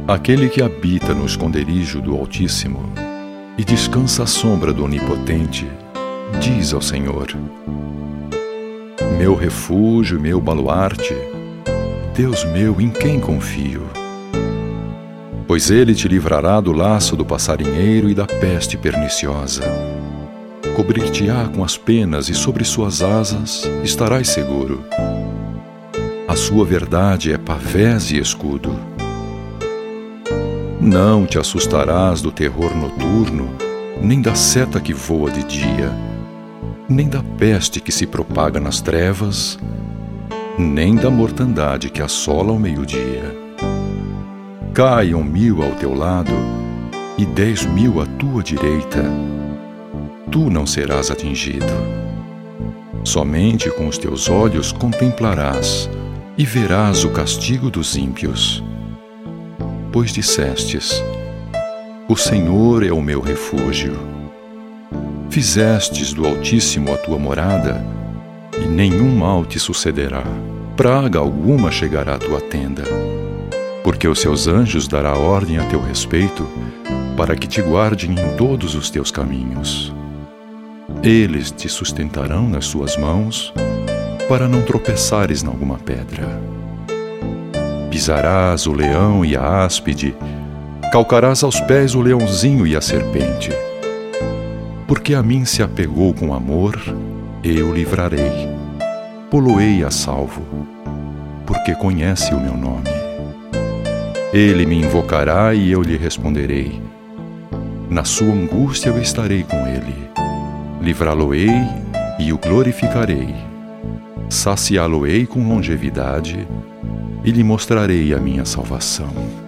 Aquele que habita no esconderijo do Altíssimo e descansa à sombra do Onipotente, diz ao Senhor: meu refúgio, meu baluarte, Deus meu, em quem confio? Pois ele te livrará do laço do passarinheiro e da peste perniciosa. Cobrir-te-á com as penas e sobre suas asas estarás seguro. A sua verdade é pavés e escudo. Não te assustarás do terror noturno, nem da seta que voa de dia, nem da peste que se propaga nas trevas, nem da mortandade que assola ao meio-dia. Caiam 1000 ao teu lado e 10.000 à tua direita, tu não serás atingido. Somente com os teus olhos contemplarás e verás o castigo dos ímpios. Pois dissestes: o Senhor é o meu refúgio. Fizestes do Altíssimo a tua morada, e nenhum mal te sucederá. Praga alguma chegará à tua tenda, porque os seus anjos dará ordem a teu respeito, para que te guardem em todos os teus caminhos. Eles te sustentarão nas suas mãos, para não tropeçares em alguma pedra. Pisarás o leão e a áspide, calcarás aos pés o leãozinho e a serpente. Porque a mim se apegou com amor, eu o livrarei, pô-lo-ei a salvo, porque conhece o meu nome. Ele me invocará e eu lhe responderei. Na sua angústia eu estarei com ele. Livrá-lo-ei e o glorificarei. Saciá-lo-ei com longevidade e lhe mostrarei a minha salvação.